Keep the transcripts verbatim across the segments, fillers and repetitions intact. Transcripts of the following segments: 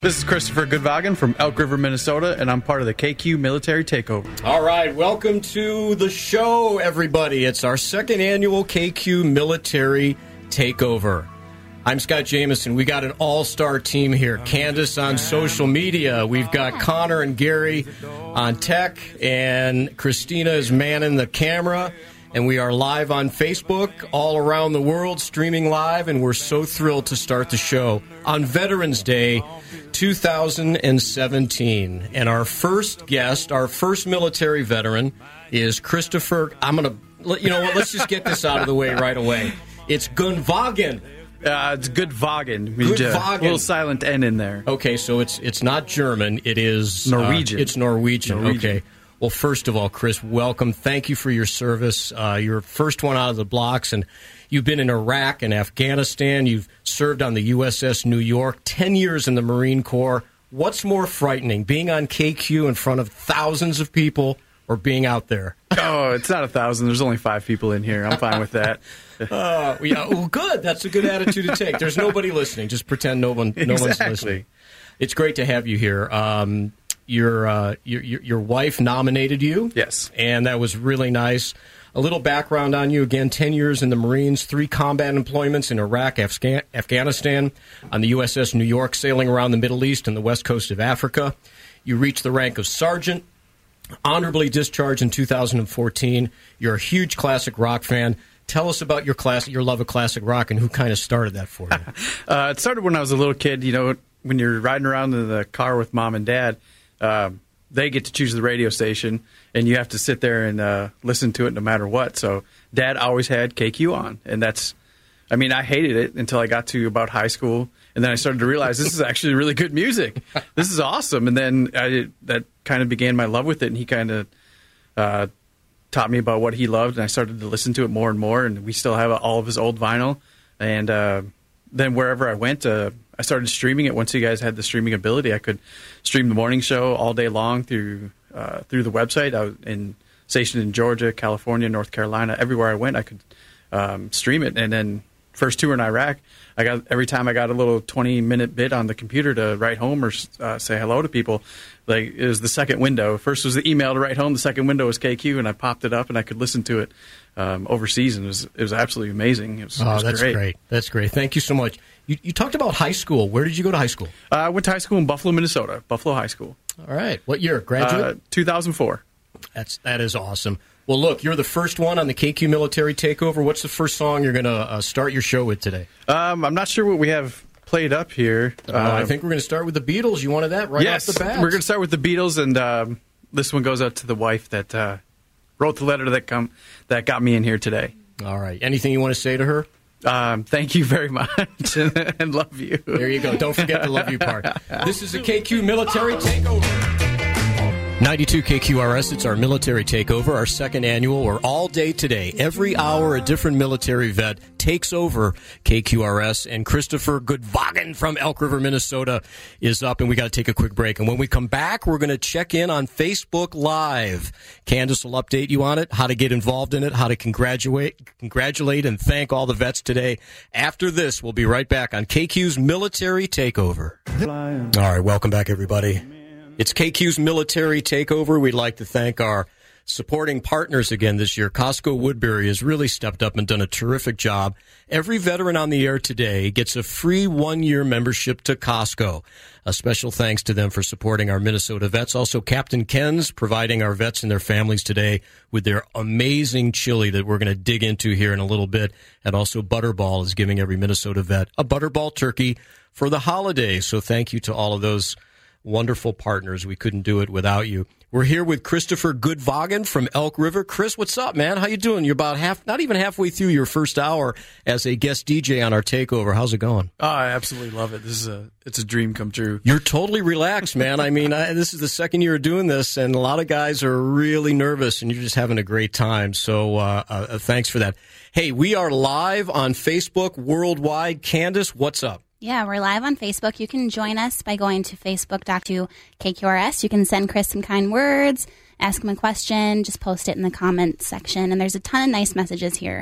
This is Christopher Goodvagen from Elk River, Minnesota, and I'm part of the K Q Military Takeover. All right, welcome to the show, everybody. It's our second annual K Q Military Takeover. I'm Scott Jameson. We got an all-star team here. Candace on social media. We've got Connor and Gary on tech, and Christina is manning the camera. And we are live on Facebook all around the world, streaming live, and we're so thrilled to start the show on Veterans Day two thousand seventeen. And our first guest, our first military veteran, is Christopher. I'm going to, you know what, let's just get this out of the way right away. It's Goodvagen. Uh, it's Goodvagen. Goodvagen. A little silent N in there. Okay, so it's it's not German. It is Norwegian. Uh, it's Norwegian. Norwegian. Okay. Well, first of all, Chris, welcome. Thank you for your service. Uh, you're first one out of the blocks, and you've been in Iraq and Afghanistan. You've served on the U S S New York, ten years in the Marine Corps. What's more frightening, being on K Q in front of thousands of people or being out there? Oh, it's not a thousand. There's only five people in here. I'm fine with that. uh, yeah, well, good. That's a good attitude to take. There's nobody listening. Just pretend no one, no exactly. one's listening. It's great to have you here. Um, Your, uh, your your your wife nominated you. Yes. And that was really nice. A little background on you. Again, ten years in the Marines, three combat employments in Iraq, Afghan- Afghanistan, on the U S S New York, sailing around the Middle East and the west coast of Africa. You reached the rank of sergeant, honorably discharged in two thousand fourteen. You're a huge classic rock fan. Tell us about your class, your love of classic rock, and who kind of started that for you. uh, it started when I was a little kid. You know, when you're riding around in the car with mom and dad, Uh, they get to choose the radio station, and you have to sit there and uh, listen to it no matter what. So Dad always had K Q on, and that's, I mean, I hated it until I got to about high school, and then I started to realize this is actually really good music. This is awesome, and then I, that kind of began my love with it, and he kind of uh, taught me about what he loved, and I started to listen to it more and more, and we still have all of his old vinyl, and uh, then wherever I went, uh, I started streaming it. Once you guys had the streaming ability, I could stream the morning show all day long through uh, through the website. I was in, stationed in Georgia, California, North Carolina. Everywhere I went, I could um, stream it. And then first tour in Iraq, I got every time I got a little twenty minute bit on the computer to write home or uh, say hello to people. Like, it was the second window. First was the email to write home. The second window was K Q, and I popped it up, and I could listen to it um, overseas, and it was, it was absolutely amazing. It was, oh, it was that's great. great. That's great. Thank you so much. You, you talked about high school. Where did you go to high school? Uh, I went to high school in Buffalo, Minnesota, Buffalo High School. All right. What year? Graduate? Uh, two thousand four. That's, that is awesome. Well, look, you're the first one on the K Q Military Takeover. What's the first song you're going to uh, start your show with today? Um, I'm not sure what we have played up here. Uh, um, I think we're going to start with the Beatles. You wanted that right yes, off the bat? We're going to start with the Beatles, and um, this one goes out to the wife that uh, wrote the letter that come that got me in here today. All right. Anything you want to say to her? Um, thank you very much, and love you. There you go. Don't forget the love you part. This is the K Q Military Takeover. ninety-two K Q R S, it's our military takeover, our second annual, or all day today. Every hour, a different military vet takes over K Q R S, and Christopher Goodvagen from Elk River, Minnesota is up, and we got to take a quick break. And when we come back, we're going to check in on Facebook Live. Candace will update you on it, how to get involved in it, how to congratulate, congratulate and thank all the vets today. After this, we'll be right back on K Q's Military Takeover. All right, welcome back, everybody. It's K Q's Military Takeover. We'd like to thank our supporting partners again this year. Costco Woodbury has really stepped up and done a terrific job. Every veteran on the air today gets a free one-year membership to Costco. A special thanks to them for supporting our Minnesota vets. Also, Captain Ken's providing our vets and their families today with their amazing chili that we're going to dig into here in a little bit. And also, Butterball is giving every Minnesota vet a Butterball turkey for the holidays. So thank you to all of those wonderful partners. We couldn't do it without you. We're here with Christopher Goodvagen from Elk River. Chris, what's up, man? How you doing? You're about half, not even halfway through your first hour as a guest D J on our takeover. How's it going? Oh, I absolutely love it. This is a, it's a dream come true. You're totally relaxed, man. I mean, I, this is the second year of doing this, and a lot of guys are really nervous, and you're just having a great time. So, uh, uh, thanks for that. Hey, we are live on Facebook worldwide. Candace, what's up? Yeah, we're live on Facebook. You can join us by going to facebook dot com K Q R S. You can send Chris some kind words, ask him a question, just post it in the comments section. And there's a ton of nice messages here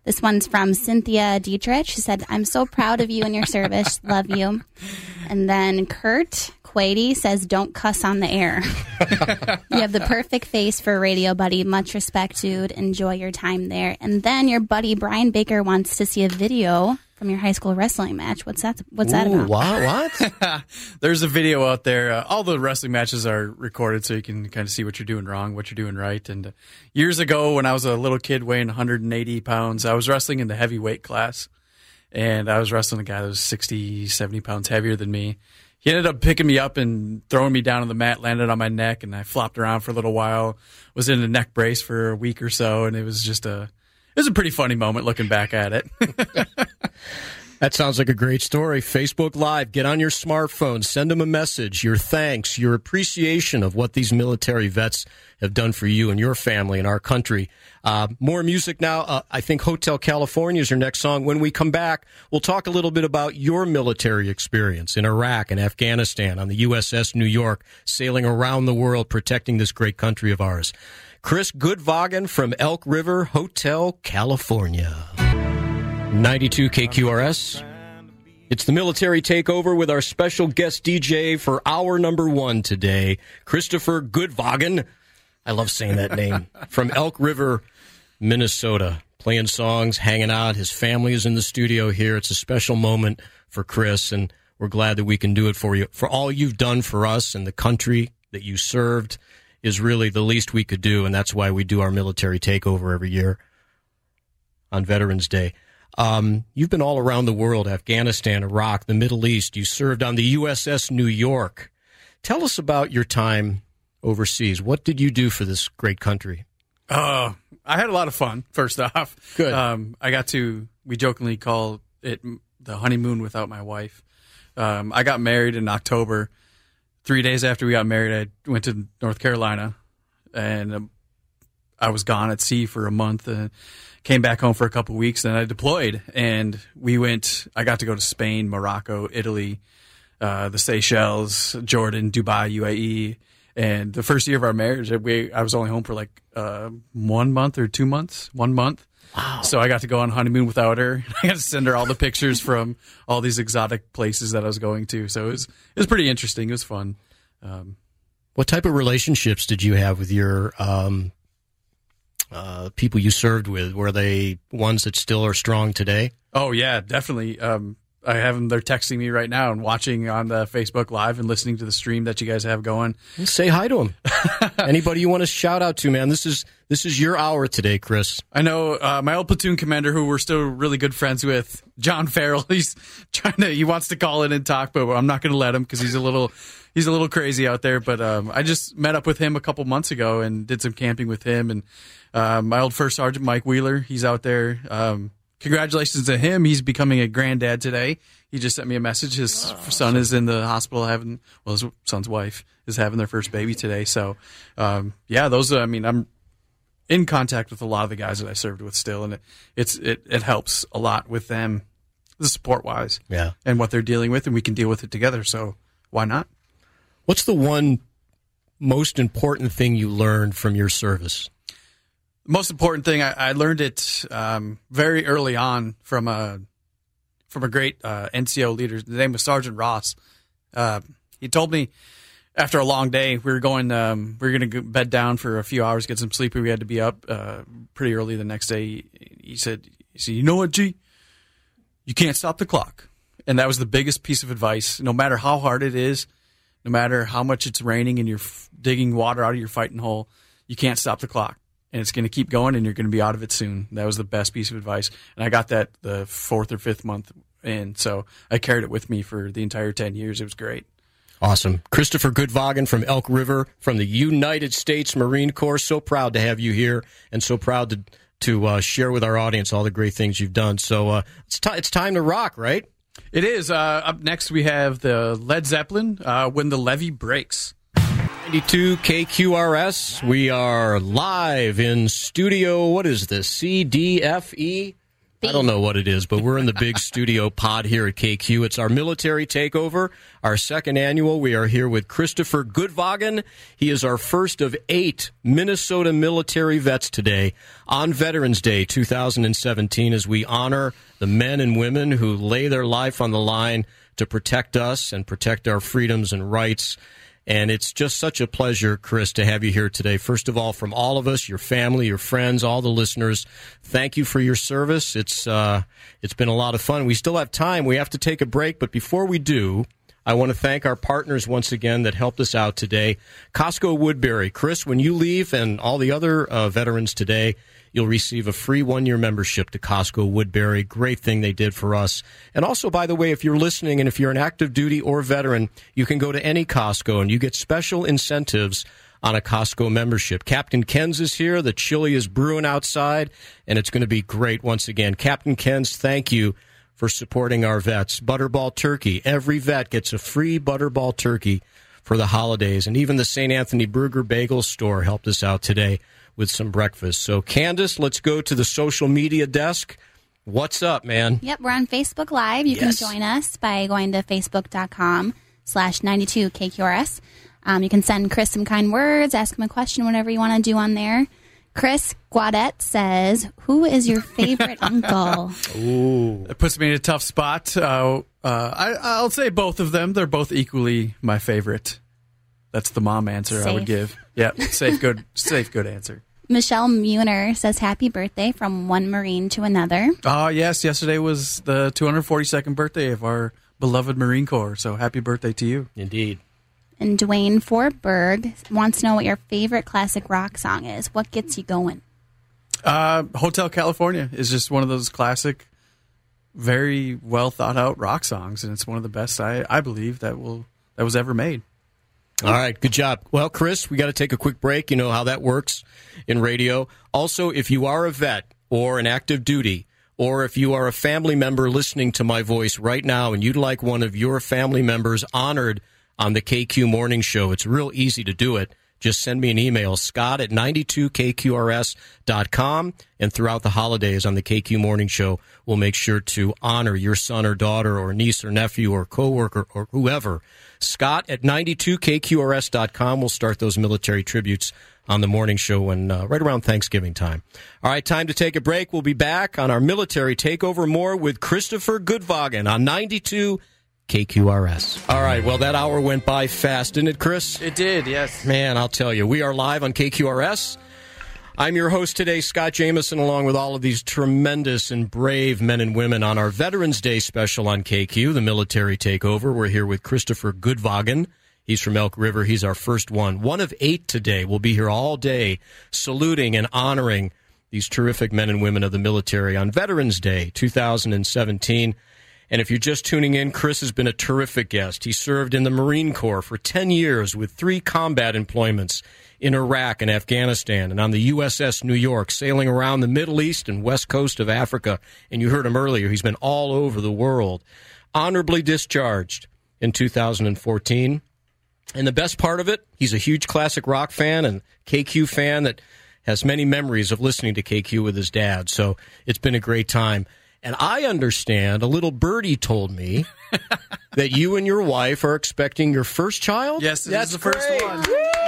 This one's from Cynthia Dietrich. She said, I'm so proud of you and your service. Love you. And then Kurt Quady says, don't cuss on the air. You have the perfect face for a radio buddy. Much respect, dude. Enjoy your time there. And then your buddy Brian Baker wants to see a video from your high school wrestling match. What's that? What's Ooh, that about? What? What? There's a video out there. Uh, all the wrestling matches are recorded, so you can kind of see what you're doing wrong, what you're doing right. And uh, years ago, when I was a little kid weighing one hundred eighty pounds, I was wrestling in the heavyweight class, and I was wrestling a guy that was sixty, seventy pounds heavier than me. He ended up picking me up and throwing me down on the mat, landed on my neck, and I flopped around for a little while. Was in a neck brace for a week or so, and it was just a it was a pretty funny moment looking back at it. That sounds like a great story. Facebook Live, get on your smartphone, send them a message, your thanks, your appreciation of what these military vets have done for you and your family and our country. Uh, more music now. Uh, I think Hotel California is your next song. When we come back, we'll talk a little bit about your military experience in Iraq and Afghanistan on the U S S New York, sailing around the world, protecting this great country of ours. Chris Goodvagen from Elk River, Hotel California. ninety-two K Q R S. It's the Military Takeover with our special guest D J for hour number one today, Christopher Goodvagen. I love saying that name. From Elk River, Minnesota. Playing songs, hanging out. His family is in the studio here. It's a special moment for Chris, and we're glad that we can do it for you. For all you've done for us and the country that you served is really the least we could do, and that's why we do our Military Takeover every year on Veterans Day. Um, you've been all around the world, Afghanistan, Iraq, the Middle East. You served on the U S S New York. Tell us about your time overseas. What did you do for this great country? Uh, I had a lot of fun, first off. Good. Um, I got to, we jokingly call it the honeymoon without my wife. Um, I got married in October. Three days after we got married, I went to North Carolina, and um, I was gone at sea for a month. And came back home for a couple of weeks, then I deployed, and we went, I got to go to Spain, Morocco, Italy, uh, the Seychelles, Jordan, Dubai, U A E, and the first year of our marriage, we, I was only home for like uh, one month or two months, one month. Wow. So I got to go on honeymoon without her. I got to send her all the pictures from all these exotic places that I was going to. So it was, it was pretty interesting. It was fun. Um, what type of relationships did you have with your um Uh, people you served with? Were they ones that still are strong today? Oh, yeah, definitely. Um, I have them. They're texting me right now and watching on the Facebook Live and listening to the stream that you guys have going. Say hi to them. Anybody you want to shout out to, man? This is this is your hour today, Chris. I know uh, my old platoon commander, who we're still really good friends with, John Farrell. He's trying to. He wants to call in and talk, but I'm not going to let him because he's a little. He's a little crazy out there. But um, I just met up with him a couple months ago and did some camping with him. And uh, my old first sergeant, Mike Wheeler, he's out there. Um, congratulations to him. He's becoming a granddad today. He just sent me a message. His oh, son is in the hospital having, well, his son's wife is having their first baby today. So, um, yeah, those, I mean, I'm in contact with a lot of the guys that I served with still, and it, it's, it, it helps a lot with them, the support wise, yeah, and what they're dealing with, and we can deal with it together. So why not? What's the one most important thing you learned from your service? The most important thing, I, I learned it um, very early on from a from a great uh, N C O leader. The name was Sergeant Ross. Uh, he told me after a long day, we were going, um, we were going to bed down for a few hours, get some sleep. We had to be up uh, pretty early the next day. He said, he said, you know what, G? You can't stop the clock. And that was the biggest piece of advice. No matter how hard it is, no matter how much it's raining and you're f- digging water out of your fighting hole, you can't stop the clock. And it's going to keep going, and you're going to be out of it soon. That was the best piece of advice. And I got that the fourth or fifth month in, so I carried it with me for the entire ten years. It was great. Awesome. Christopher Goodvagen from Elk River, from the United States Marine Corps. So proud to have you here, and so proud to to uh, share with our audience all the great things you've done. So uh, it's, t- it's time to rock, right? It is. Uh, up next, we have the Led Zeppelin, uh, When the Levee Breaks. ninety-two K Q R S. We are live in studio. What is this? C D F E I don't know what it is, but we're in the big studio pod here at K Q. It's our military takeover, our second annual. We are here with Christopher Goodwagen. He is our first of eight Minnesota military vets today on Veterans Day two thousand seventeen as we honor the men and women who lay their life on the line to protect us and protect our freedoms and rights. And it's just such a pleasure, Chris, to have you here today. First of all, from all of us, your family, your friends, all the listeners, thank you for your service. It's uh, it's been a lot of fun. We still have time. We have to take a break. But before we do, I want to thank our partners once again that helped us out today. Costco Woodbury. Chris, when you leave and all the other uh, veterans today, you'll receive a free one-year membership to Costco Woodbury. Great thing they did for us. And also, by the way, if you're listening and if you're an active duty or veteran, you can go to any Costco and you get special incentives on a Costco membership. Captain Ken's is here. The chili is brewing outside, and it's going to be great once again. Captain Ken's, thank you for supporting our vets. Butterball Turkey. Every vet gets a free Butterball Turkey for the holidays. And even the Saint Anthony Burger Bagel Store helped us out today with some breakfast. So, Candace, let's go to the social media desk. What's up, man? Yep, we're on Facebook Live. You yes. can join us by going to facebook.com slash 92KQRS. Um, you can send Chris some kind words, ask him a question, whatever you want to do on there. Chris Guadet says, who is your favorite uncle? Ooh. It puts me in a tough spot. Uh, uh, I, I'll say both of them. They're both equally my favorite. That's the mom answer safe. I would give. Yeah, safe, good, safe, good answer. Michelle Muner says, happy birthday from one Marine to another. Oh, yes. Yesterday was the two hundred forty-second birthday of our beloved Marine Corps. So happy birthday to you. Indeed. And Dwayne Forberg wants to know what your favorite classic rock song is. What gets you going? Uh, Hotel California is just one of those classic, very well thought out rock songs. And it's one of the best, I, I believe, that will that was ever made. All right, good job. Well, Chris, we got to take a quick break. You know how that works in radio. Also, if you are a vet or an active duty, or if you are a family member listening to my voice right now and you'd like one of your family members honored on the K Q Morning Show, it's real easy to do it. Just send me an email, Scott at ninety-two K Q R S dot com, and throughout the holidays on the K Q Morning Show, we'll make sure to honor your son or daughter or niece or nephew or coworker or whoever. Scott at ninety-two K Q R S dot com. We'll start those military tributes on the morning show when, uh, right around Thanksgiving time. All right, time to take a break. We'll be back on our military takeover more with Christopher Goodwagen on ninety-two K Q R S. All right, well, that hour went by fast, didn't it, Chris? It did, yes. Man, I'll tell you, we are live on K Q R S. I'm your host today, Scott Jameson, along with all of these tremendous and brave men and women on our Veterans Day special on K Q, the military takeover. We're here with Christopher Goodwagen. He's from Elk River. He's our first one. One of eight today. We'll be here all day saluting and honoring these terrific men and women of the military on Veterans Day two thousand seventeen. And if you're just tuning in, Chris has been a terrific guest. He served in the Marine Corps for ten years with three combat employments in Iraq and Afghanistan and on the U S S New York, sailing around the Middle East and west coast of Africa. And you heard him earlier. He's been all over the world. Honorably discharged in two thousand fourteen. And the best part of it, he's a huge classic rock fan and K Q fan that has many memories of listening to K Q with his dad. So it's been a great time. And I understand, a little birdie told me that you and your wife are expecting your first child? Yes, this is the first one.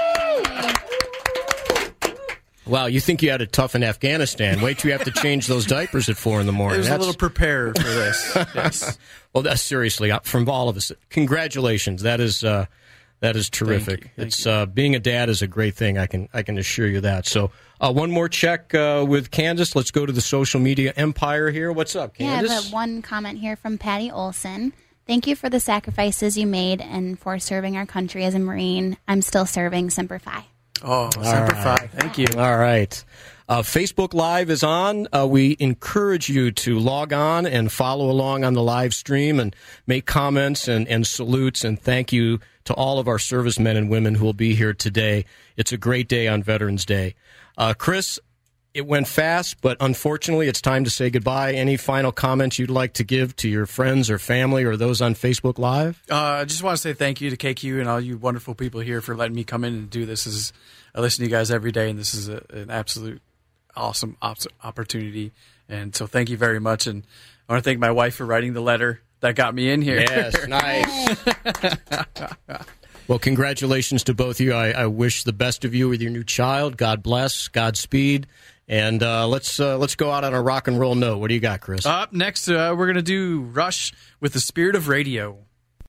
Wow, you think you had it tough in Afghanistan. Wait till you have to change those diapers at four in the morning. It was That's... a little prepared for this. Yes. Well, that's, seriously, from all of us, congratulations. That is uh, that is terrific. Thank you. Thank it's you. Uh, being a dad is a great thing. I can I can assure you that. So uh, one more check uh, with Candace. Let's go to the social media empire here. What's up, Candace? Yeah, I have one comment here from Patty Olson. Thank you for the sacrifices you made and for serving our country as a Marine. I'm still serving Semper Fi. Oh, Semper Fi. Thank you. All right. Uh, Facebook Live is on. Uh, we encourage you to log on and follow along on the live stream and make comments and, and salutes. And thank you to all of our servicemen and women who will be here today. It's a great day on Veterans Day. Uh, Chris, it went fast, but unfortunately it's time to say goodbye. Any final comments you'd like to give to your friends or family or those on Facebook Live? Uh, I just want to say thank you to K Q and all you wonderful people here for letting me come in and do this. This is, I listen to you guys every day, and this is a, an absolute awesome op- opportunity. And so thank you very much. And I want to thank my wife for writing the letter that got me in here. Yes, nice. Well, congratulations to both of you. I, I wish the best of you with your new child. God bless. Godspeed. And uh, let's uh, let's go out on a rock and roll note. What do you got, Chris? Up next, uh, we're going to do Rush with the Spirit of Radio.